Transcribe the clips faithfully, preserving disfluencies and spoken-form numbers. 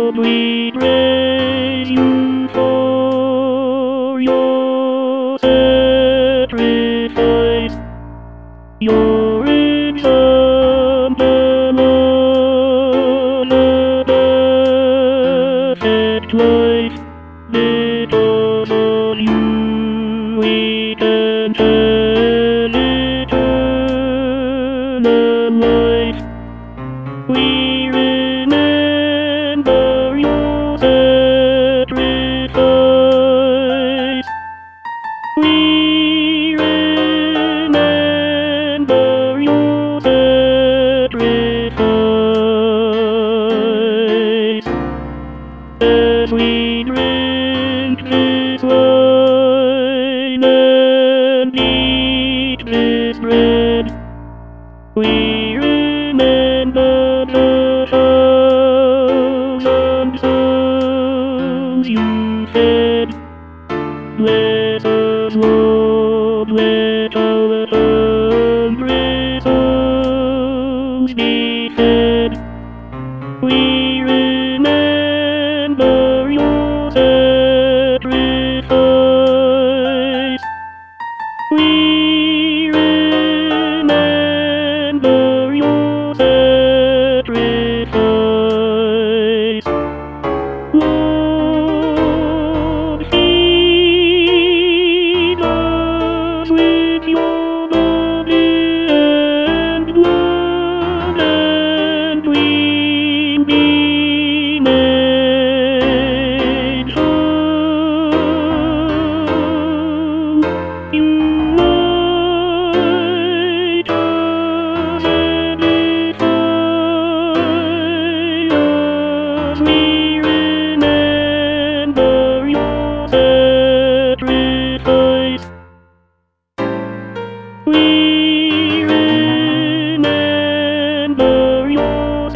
Lord, we praise you for your sacrifice, your example of a perfect life. Because of you, we can tell eternal life. We remember your sacrifice. We remember your sacrifice. As we drink this wine and eat this bread, we remember the thousand souls you fed. Bless us, Lord, let our hungry souls be fed. We remember your sacrifice. We remember your sacrifice. Lord, feed us with your body and blood, and we be made whole. Unite us, edify us. We remember your sacrifice. We remember your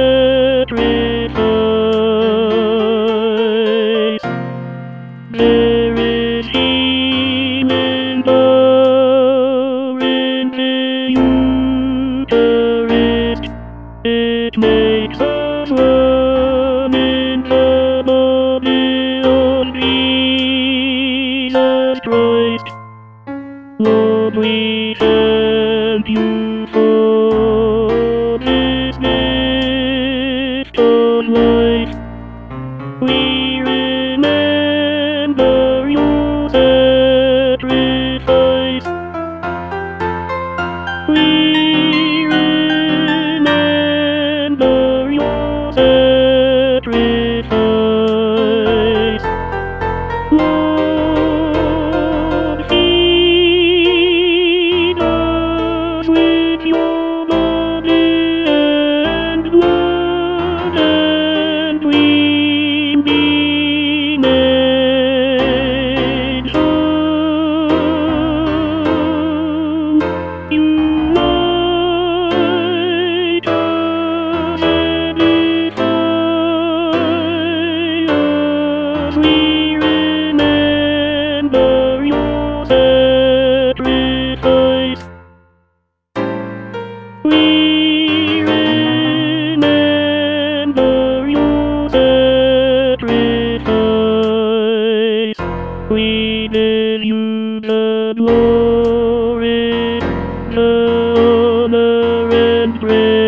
sacrifice. There is healing power in the Eucharist. It makes us one in the body of Jesus Christ. Lord, we thank you for this gift of life. We remember your sacrifice. We remember your sacrifice. Lord, feed us with your body and blood, and we be made whole. Unite us, edify us. We remember your sacrifice. We remember your sacrifice. We give you the glory, the honor, and praise.